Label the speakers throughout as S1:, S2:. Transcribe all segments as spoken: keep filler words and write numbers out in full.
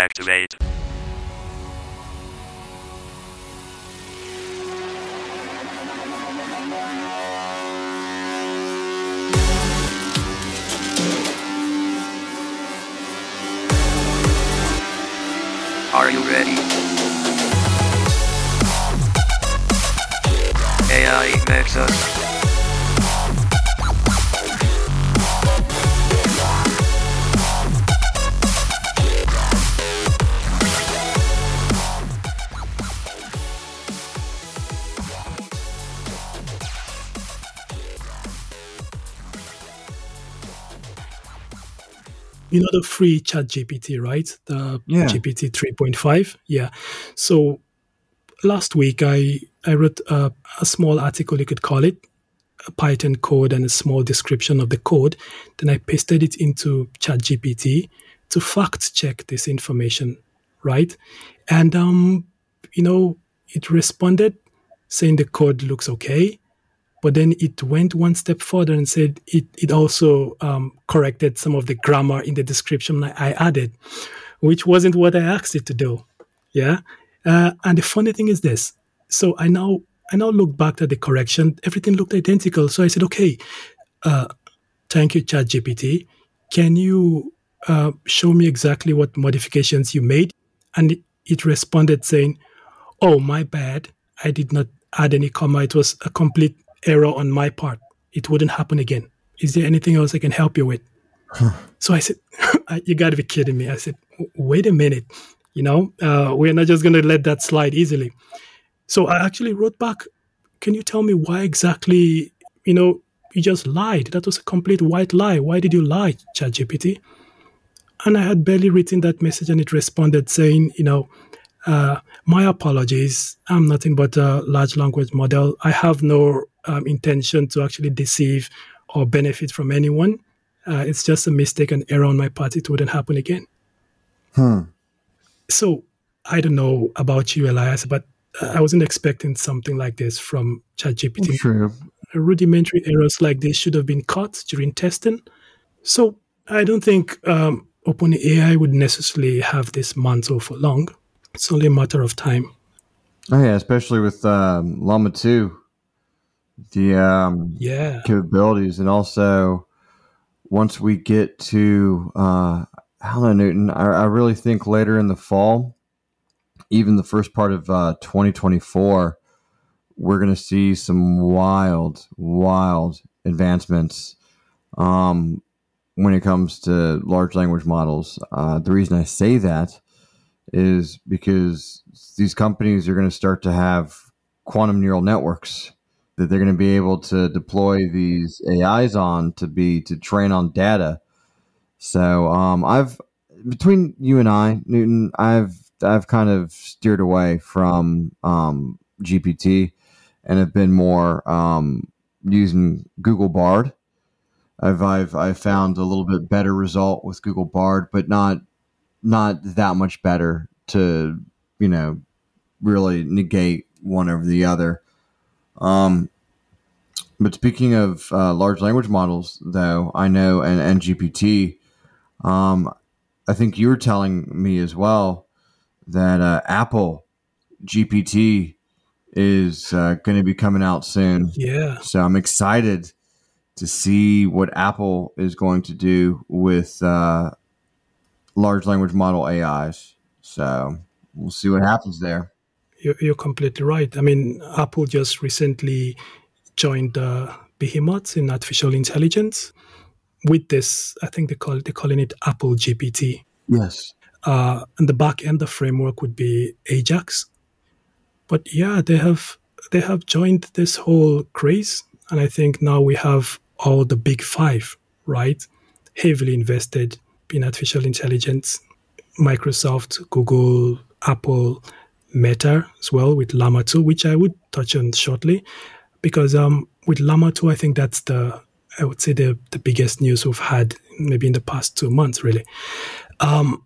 S1: activate. Are you ready? A I Nexus.
S2: You know the free ChatGPT, right? The
S3: Yeah.
S2: G P T three point five. Yeah. So last week I I wrote a, a small article, you could call it, a Python code and a small description of the code. Then I pasted it into ChatGPT to fact check this information, right? And um, you know, it responded saying the code looks okay. But then it went one step further and said it, it also um, corrected some of the grammar in the description I added, which wasn't what I asked it to do. Yeah. Uh, and the funny thing is this. So I now I now look back at the correction. Everything looked identical. So I said, okay, uh, thank you, ChatGPT. Can you uh, show me exactly what modifications you made? And it, it responded saying, oh, my bad. I did not add any comma. It was a complete error on my part. It wouldn't happen again. Is there anything else I can help you with? So I said, you got to be kidding me. I said, wait a minute. You know, uh, we're not just going to let that slide easily. So I actually wrote back, can you tell me why exactly, you know, you just lied? That was a complete white lie. Why did you lie, ChatGPT? And I had barely written that message and it responded saying, you know, uh, my apologies. I'm nothing but a large language model. I have no um, intention to actually deceive or benefit from anyone. Uh, it's just a mistake, an error on my part. It wouldn't happen again.
S3: Hmm.
S2: So I don't know about you, Elias, but I wasn't expecting something like this from ChatGPT.
S3: True.
S2: Rudimentary errors like this should have been caught during testing. So I don't think um, OpenAI would necessarily have this mantle for long. It's only a matter of time.
S3: Oh yeah, especially with um, Llama two, the um,
S2: yeah
S3: capabilities, and also once we get to uh, I don't know, Newton, I, I really think later in the fall, even the first part of uh, twenty twenty-four, we're going to see some wild, wild advancements um, when it comes to large language models. Uh, the reason I say that is because these companies are going to start to have quantum neural networks that they're going to be able to deploy these A Is on to be to train on data. So um, I've between you and I, Newton, I've I've kind of steered away from um, G P T and have been more um, using Google Bard. I've I've I've found a little bit better result with Google Bard, but not not that much better to, you know, really negate one over the other. Um, but speaking of uh, large language models, though, I know, and, and G P T, um, I think you were telling me as well that uh, Apple G P T is uh, going to be coming out soon.
S2: Yeah.
S3: So I'm excited to see what Apple is going to do with uh, large language model A Is. So we'll see what happens there.
S2: You're, you're completely right. I mean, Apple just recently joined the behemoths in artificial intelligence with this. I think they call it, they're calling it Apple G P T.
S3: Yes.
S2: Uh, and the back end, the framework would be Ajax. But yeah, they have they have joined this whole craze, and I think now we have all the big five, right? Heavily invested in artificial intelligence. Microsoft, Google, Apple, Meta as well with Llama two, which I would touch on shortly, because um, with Llama two, I think that's the I would say the the biggest news we've had maybe in the past two months, really. Um,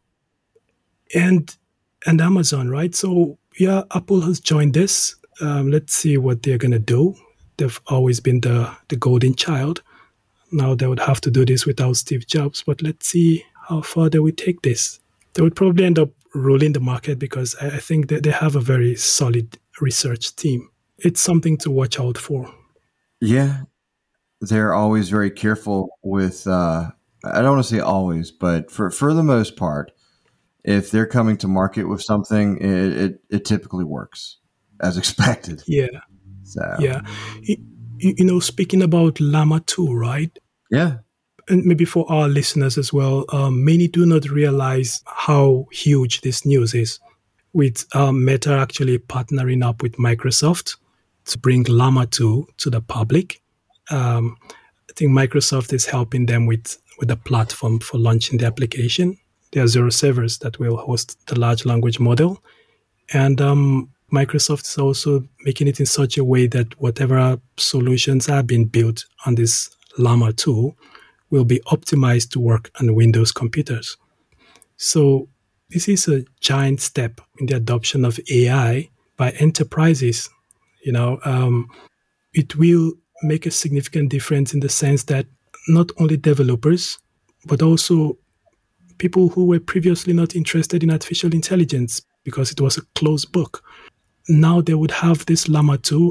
S2: and and Amazon, right? So yeah, Apple has joined this. Um, let's see what they're gonna do. They've always been the the golden child. Now they would have to do this without Steve Jobs, but let's see how far they would take this. They would probably end up ruling the market because I, I think that they have a very solid research team. It's something to watch out for.
S3: Yeah, they're always very careful with, uh, I don't want to say always, but for, for the most part, if they're coming to market with something, it, it, it typically works as expected.
S2: Yeah.
S3: So,
S2: yeah. You, you know, speaking about Llama two, right?
S3: Yeah.
S2: And maybe for our listeners as well, um, many do not realize how huge this news is. With um, Meta actually partnering up with Microsoft to bring Llama two to the public. Um, I think Microsoft is helping them with, with the platform for launching the application. There are zero servers that will host the large language model. And um, Microsoft is also making it in such a way that whatever solutions are being built on this Llama two will be optimized to work on Windows computers. So this is a giant step in the adoption of A I by enterprises. You know, um, it will make a significant difference in the sense that not only developers, but also people who were previously not interested in artificial intelligence because it was a closed book, now they would have this Llama two.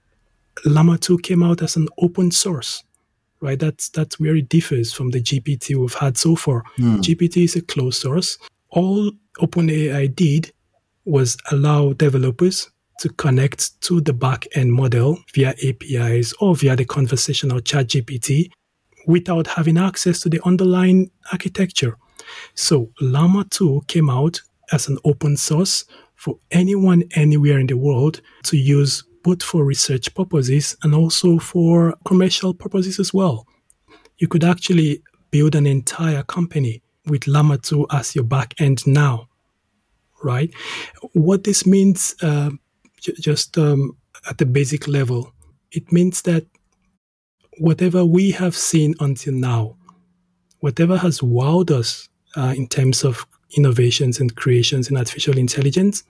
S2: Llama two came out as an open source, right? That's that's where it differs from the G P T we've had so far. Hmm. G P T is a closed source. All OpenAI did was allow developers to connect to the back-end model via A P Is or via the conversational chat G P T without having access to the underlying architecture. So Llama two came out as an open source for anyone anywhere in the world to use, both for research purposes and also for commercial purposes as well. You could actually build an entire company with Llama two as your back end now, right? What this means, uh, j- just um, at the basic level, it means that whatever we have seen until now, whatever has wowed us uh, in terms of innovations and creations in artificial intelligence,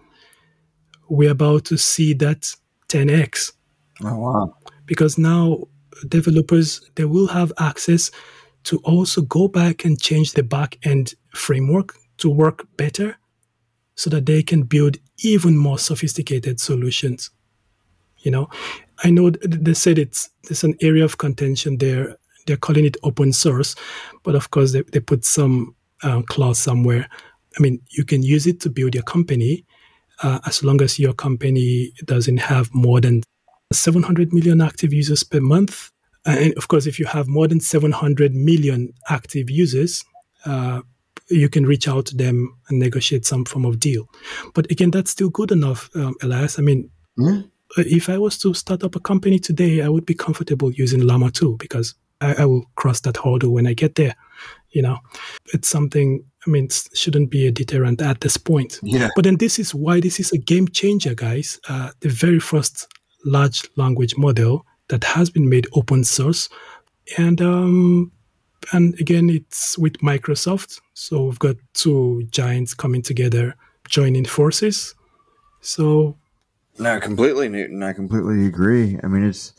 S2: we're about to see that ten x.
S3: Oh, wow.
S2: Because now developers, they will have access to also go back and change the back-end framework to work better so that they can build even more sophisticated solutions. You know, I know they said it's there's an area of contention there. They're calling it open source, but of course they, they put some uh, clause somewhere. I mean, you can use it to build your company uh, as long as your company doesn't have more than seven hundred million active users per month. And of course, if you have more than seven hundred million active users, uh, you can reach out to them and negotiate some form of deal. But again, that's still good enough, um, Elias. I mean, mm. if I was to start up a company today, I would be comfortable using Llama two because I, I will cross that hurdle when I get there. You know, it's something, I mean, it shouldn't be a deterrent at this point.
S3: Yeah.
S2: But then this is why this is a game changer, guys. Uh, the very first large language model that has been made open source. And um, and again, it's with Microsoft. So we've got two giants coming together, joining forces. So...
S3: No, completely, Newton. I completely agree. I mean, it's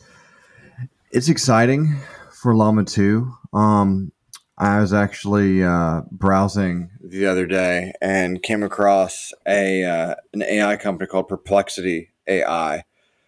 S3: it's exciting for Llama two. Um, I was actually uh, browsing the other day and came across a uh, an A I company called Perplexity A I.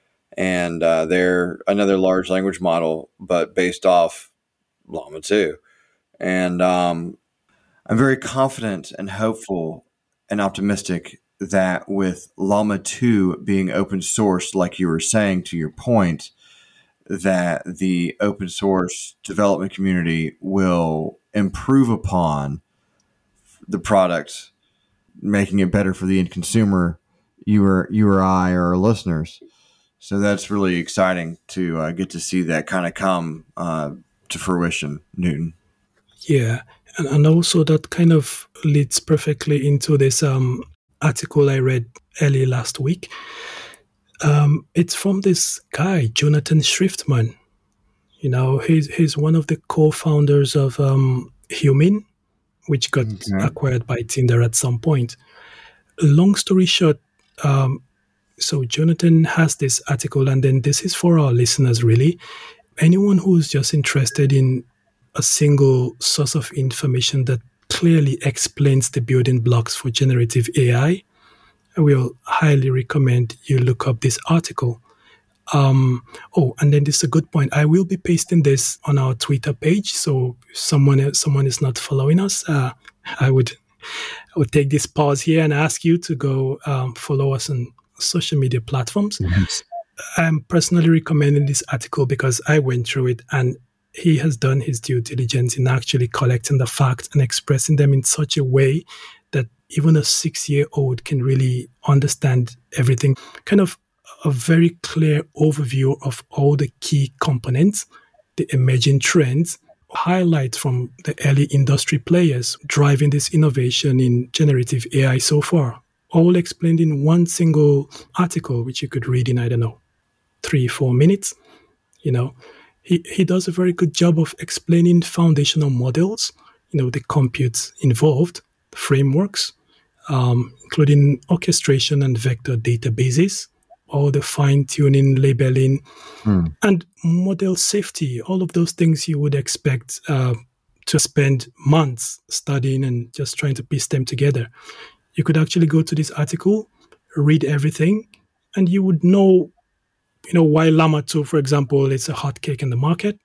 S3: And uh, they're another large language model, but based off Llama two. And um, I'm very confident and hopeful and optimistic that with Llama two being open source, like you were saying to your point, that the open source development community will improve upon the product, making it better for the end consumer, you or, you or I or our listeners. So that's really exciting to uh, get to see that kind of come uh, to fruition, Newton.
S2: Yeah, and, and also that kind of leads perfectly into this um, article I read early last week. Um, it's from this guy, Jonathan Schriftman. You know, he's he's one of the co-founders of um, Humin, which got okay. acquired by Tinder at some point. Long story short, um, so Jonathan has this article, and then this is for our listeners, really. Anyone who's just interested in a single source of information that clearly explains the building blocks for generative A I. I will highly recommend you look up this article. Um, oh, and then this is a good point. I will be pasting this on our Twitter page. So if someone if someone is not following us, uh, I would I would take this pause here and ask you to go um, follow us on social media platforms.
S3: Yes.
S2: I'm personally recommending this article because I went through it, and he has done his due diligence in actually collecting the facts and expressing them in such a way that even a six-year-old can really understand everything. Kind of a very clear overview of all the key components, the emerging trends, highlights from the early industry players driving this innovation in generative A I so far, all explained in one single article, which you could read in, I don't know, three, four minutes. You know, he, he does a very good job of explaining foundational models, you know, the compute involved, the frameworks, um, including orchestration and vector databases, all the fine-tuning, labeling,
S3: Hmm.
S2: and model safety, all of those things you would expect uh, to spend months studying and just trying to piece them together. You could actually go to this article, read everything, and you would know, you know, why Llama two, for example, is a hot cake in the market.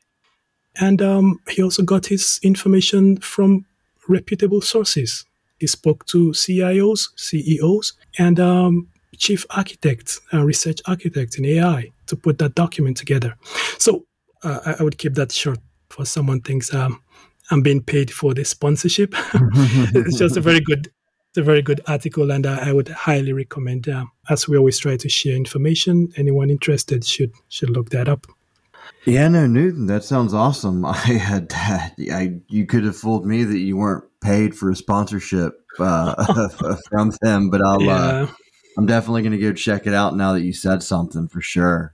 S2: And um, he also got his information from reputable sources. He spoke to C I Os, C E Os, and um, chief architects, uh, research architects in A I to put that document together. So uh, I, I would keep that short for someone thinks um, I'm being paid for this sponsorship. It's just a very good, it's a very good article, and uh, I would highly recommend. Um, as we always try to share information, anyone interested should should look that up.
S3: Yeah, no, Newton, that sounds awesome. I had, I you could have fooled me that you weren't paid for a sponsorship uh, from them, but I'll,
S2: Yeah.
S3: uh, I'm definitely going to go check it out now that you said something for sure.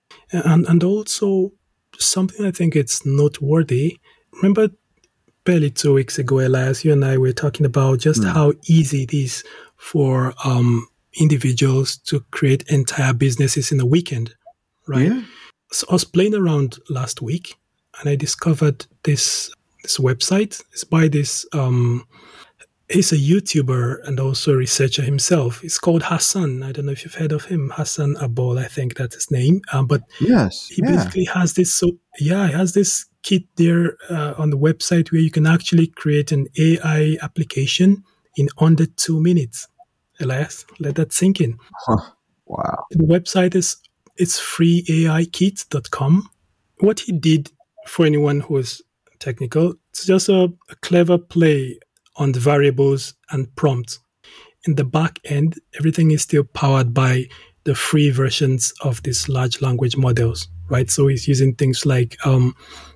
S2: And and also something I think it's noteworthy. Remember, barely two weeks ago, Elias, you and I were talking about just
S3: Hmm.
S2: how easy it is for um, individuals to create entire businesses in a weekend, right?
S3: Yeah.
S2: So I was playing around last week, and I discovered this this website. It's by this. Um, he's a YouTuber and also a researcher himself. It's called Hassan. I don't know if you've heard of him. Hassan Abol, I think that's his name. Um, but
S3: Yes.
S2: he
S3: Yeah.
S2: basically has this. So yeah, he has this kit there uh, on the website where you can actually create an A I application in under two minutes. Elias, let that sink in.
S3: Huh. Wow.
S2: The website is it's free A I kit dot com. What he did, for anyone who is technical, it's just a, a clever play on the variables and prompts. In the back end, everything is still powered by the free versions of these large language models, right? So he's using things like um,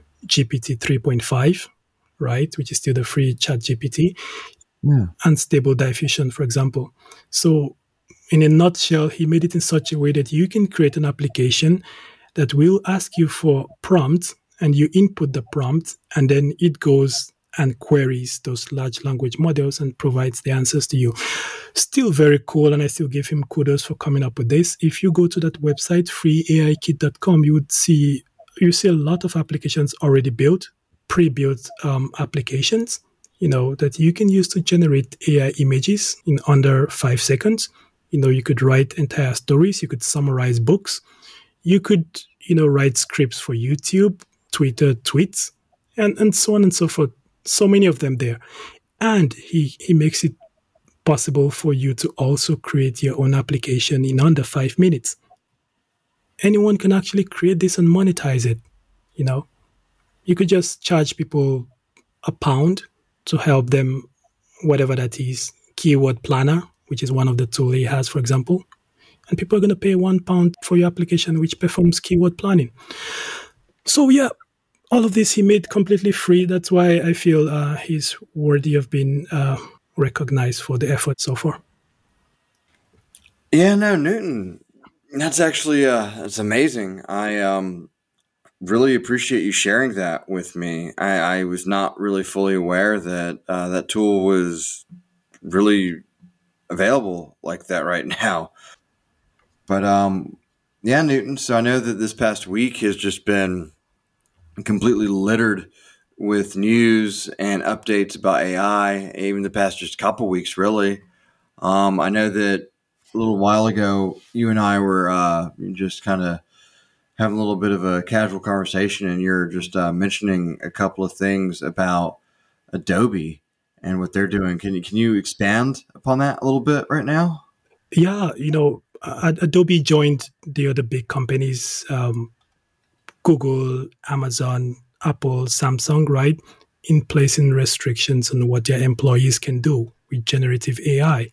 S2: G P T three point five, right, which is still the free Chat G P T,
S3: Yeah.
S2: and Stable Diffusion, for example. So in a nutshell, he made it in such a way that you can create an application that will ask you for prompts, and you input the prompt, and then it goes and queries those large language models and provides the answers to you. Still very cool, and I still give him kudos for coming up with this. If you go to that website, free A I kit dot com, you would see you see a lot of applications already built, pre-built um, applications, you know, that you can use to generate A I images in under five seconds. You know, you could write entire stories, you could summarize books, you could, you know, write scripts for YouTube, Twitter tweets, and, and so on and so forth. So many of them there. And he, he makes it possible for you to also create your own application in under five minutes. Anyone can actually create this and monetize it. You know, you could just charge people a pound to help them, whatever that is, keyword planner, which is one of the tools he has, for example. And people are going to pay one pound for your application, which performs keyword planning. So yeah, all of this he made completely free. That's why I feel uh, he's worthy of being uh, recognized for the effort so far.
S3: Yeah, no, Newton. That's actually uh that's amazing. I um really appreciate you sharing that with me. I, I was not really fully aware that uh, that tool was really available like that right now. But um yeah, Newton. So I know that this past week has just been completely littered with news and updates about A I, even the past just couple weeks, really. Um, I know that a little while ago, you and I were uh, just kind of having a little bit of a casual conversation, and you're just uh, mentioning a couple of things about Adobe and what they're doing. Can you can you expand upon that a little bit right now?
S2: Yeah, you know, Adobe joined the other big companies, um, Google, Amazon, Apple, Samsung, right, in placing restrictions on what their employees can do with generative A I.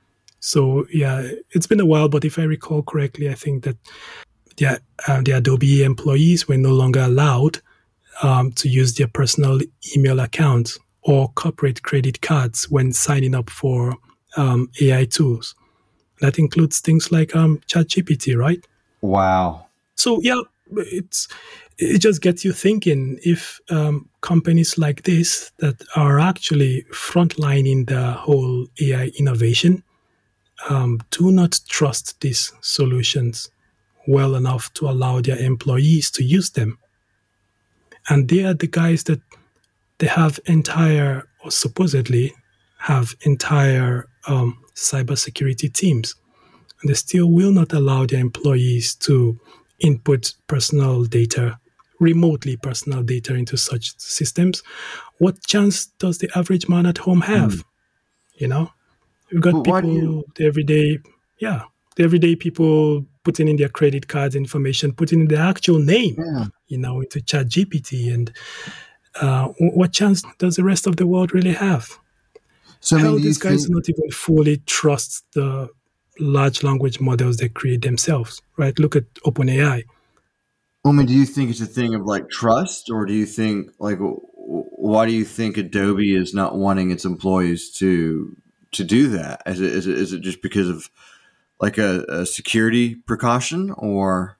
S2: So yeah, it's been a while, but if I recall correctly, I think that the, uh, the Adobe employees were no longer allowed um, to use their personal email accounts or corporate credit cards when signing up for um, A I tools. That includes things like um, ChatGPT, right?
S3: Wow.
S2: So yeah, it's it just gets you thinking if um, companies like this that are actually frontlining the whole A I innovation um, do not trust these solutions well enough to allow their employees to use them. And they are the guys that they have entire, or supposedly have entire um, cybersecurity teams. And they still will not allow their employees to input personal data, remotely personal data into such systems. What chance does the average man at home have? Mm. You know, we've got
S3: but
S2: people,
S3: you-
S2: the everyday, yeah, the everyday people putting in their credit cards information, putting in their actual name,
S3: yeah.
S2: you know, into ChatGPT. And uh, what chance does the rest of the world really have?
S3: So, I
S2: Hell,
S3: mean, do
S2: these
S3: you
S2: guys
S3: think-
S2: do not even fully trust the large language models they create themselves, right? Look at OpenAI.
S3: I mean, do you think it's a thing of like trust, or do you think like why do you think Adobe is not wanting its employees to to do that? Is it is it, is it just because of like a, a security precaution, or?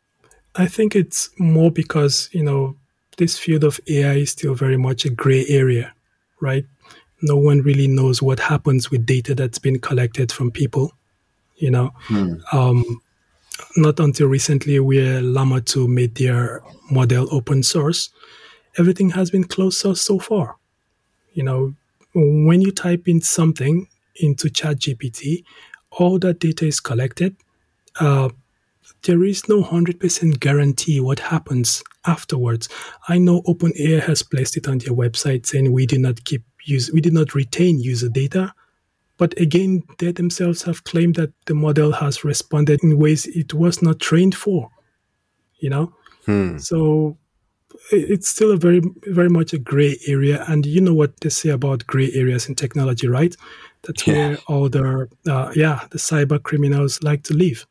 S2: I think it's more because you know this field of A I is still very much a gray area, right? No one really knows what happens with data that's been collected from people. You know,
S3: Hmm.
S2: um, not until recently, where Llama two made their model open source, everything has been closed source so far. You know, when you type in something into ChatGPT, all that data is collected. Uh, there is no one hundred percent guarantee what happens afterwards. I know OpenAI has placed it on their website saying we did not keep use, we did not retain user data. But again, they themselves have claimed that the model has responded in ways it was not trained for, you know?
S3: Hmm.
S2: So it's still a very, very much a gray area. And you know what they say about gray areas in technology, right? That's
S3: Yeah.
S2: where all the, uh, yeah, the cyber criminals like to live.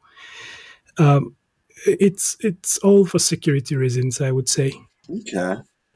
S2: Um, it's it's all for security reasons, I would say.
S3: Okay.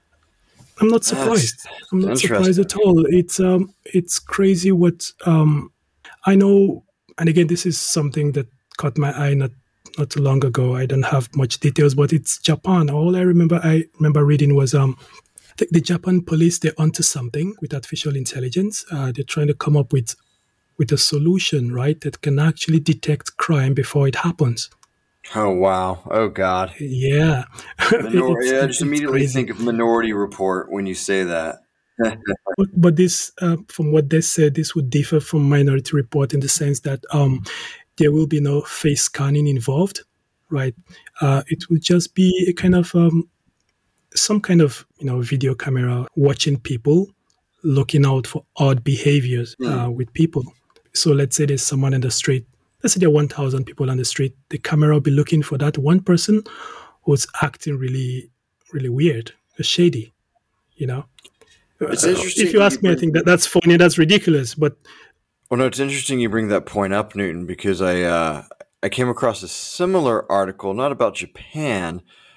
S2: I'm not surprised.
S3: That's
S2: I'm not surprised at all. It's um, it's crazy what um, I know. And again, this is something that caught my eye not not too long ago. I don't have much details, but it's Japan. All I remember I remember reading was um, I think the Japan police, they're onto something with artificial intelligence. Uh, they're trying to come up with with a solution, right, that can actually detect crime before it happens.
S3: Oh wow! Oh god!
S2: Yeah,
S3: Minor-
S2: It's-
S3: yeah, I
S2: it's-
S3: just
S2: it's
S3: immediately
S2: crazy.
S3: think of Minority Report when you say that.
S2: But, but this, uh, from what they said, this would differ from Minority Report in the sense that um, there will be no face scanning involved, right? Uh, it will just be a kind of um, some kind of you know video camera watching people, looking out for odd behaviors uh, with people. So let's say there's someone in the street. Let's say there are one thousand people on the street. The camera will be looking for that one person who's acting really, really weird, shady. You know.
S3: It's
S2: Uh,
S3: interesting.
S2: if you ask me, I think that that's funny. That's ridiculous. But
S3: Well, no, it's interesting you bring that point up, Newton, because I uh, I came across a similar article, not about Japan,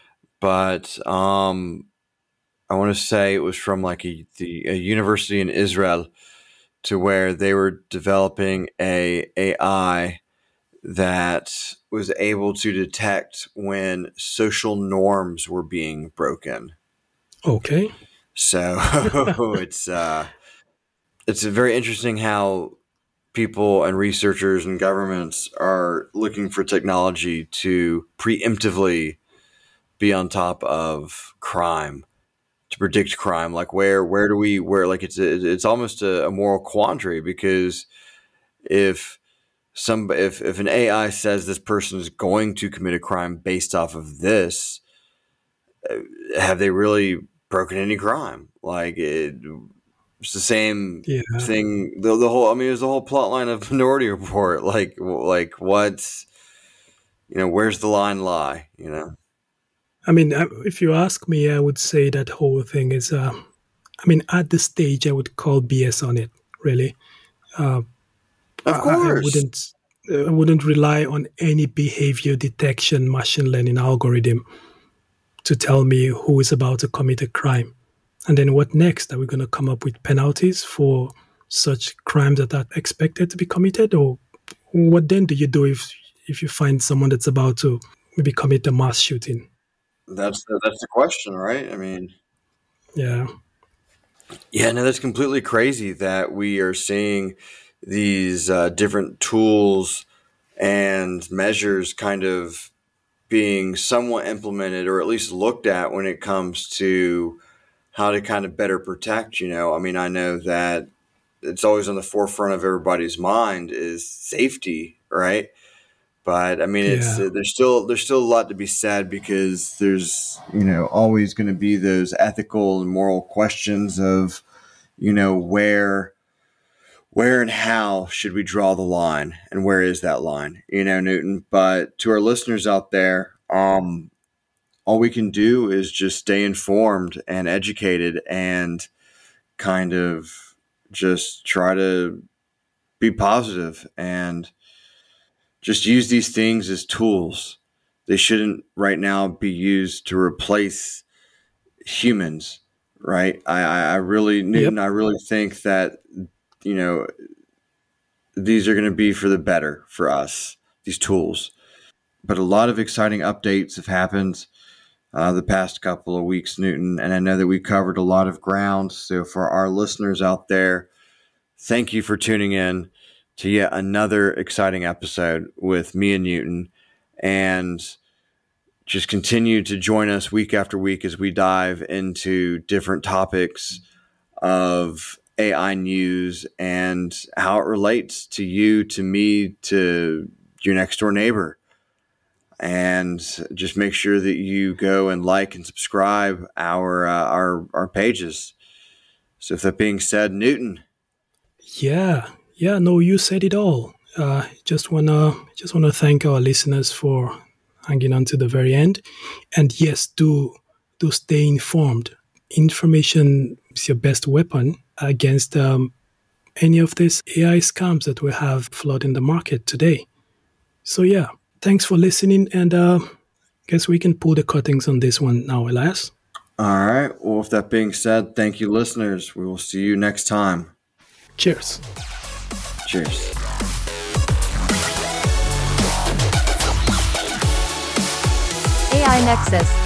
S3: but um, I want to say it was from like a, the, a university in Israel, to where they were developing a AI that was able to detect when social norms were being broken.
S2: okay,
S3: So it's uh, it's very interesting how people and researchers and governments are looking for technology to preemptively be on top of crime. to predict crime. Like where where do we where like it's a, it's almost a, a moral quandary, because if some if if an A I says this person is going to commit a crime based off of this, have they really broken any crime? Like it, it's the same
S2: Yeah.
S3: thing. The, the whole I mean, it was the whole plot line of Minority Report. Like like what's you know where's the line lie? You know.
S2: I mean, I- if you ask me, I would say that whole thing is, uh, I mean, at this stage, I would call B S on it, really. Uh,
S3: Of
S2: I, I
S3: course.
S2: wouldn't I wouldn't rely on any behavior detection machine learning algorithm to tell me who is about to commit a crime. And then what next? Are we going to come up with penalties for such crimes that are expected to be committed? Or what then do you do if if you find someone that's about to maybe commit a mass shooting?
S3: That's the, that's the question, right? I mean,
S2: Yeah.
S3: yeah, no, that's completely crazy that we are seeing these uh, different tools and measures kind of being somewhat implemented, or at least looked at, when it comes to how to kind of better protect. You know, I mean, I know that it's always on the forefront of everybody's mind is safety, right? But I mean, it's
S2: Yeah.
S3: uh, there's still there's still a lot to be said, because there's you know always going to be those ethical and moral questions of you know where where and how should we draw the line, and where is that line, you know, Newton. But to our listeners out there, um, all we can do is just stay informed and educated, and kind of just try to be positive and just use these things as tools. They shouldn't right now be used to replace humans, right? I, I I really, Newton,
S2: Yep.
S3: I really think that, you know, these are going to be for the better for us, these tools. But a lot of exciting updates have happened uh, the past couple of weeks, Newton, and I know that we covered a lot of ground. So for our listeners out there, thank you for tuning in to yet another exciting episode with me and Newton, and just continue to join us week after week as we dive into different topics of A I news and how it relates to you, to me, to your next door neighbor. And just make sure that you go and like and subscribe our uh, our our pages. So, with that being said, Newton.
S2: Yeah. Yeah. No, you said it all. Uh, just wanna just wanna thank our listeners for hanging on to the very end. And yes, do do stay informed. Information is your best weapon against um, any of these A I scams that we have flooding the market today. So yeah, thanks for listening, and uh, guess we can pull the cuttings on this one now, Elias.
S3: All right. Well, with that being said, thank you, listeners. We will see you next time.
S2: Cheers.
S3: Cheers.
S4: A I Nexus.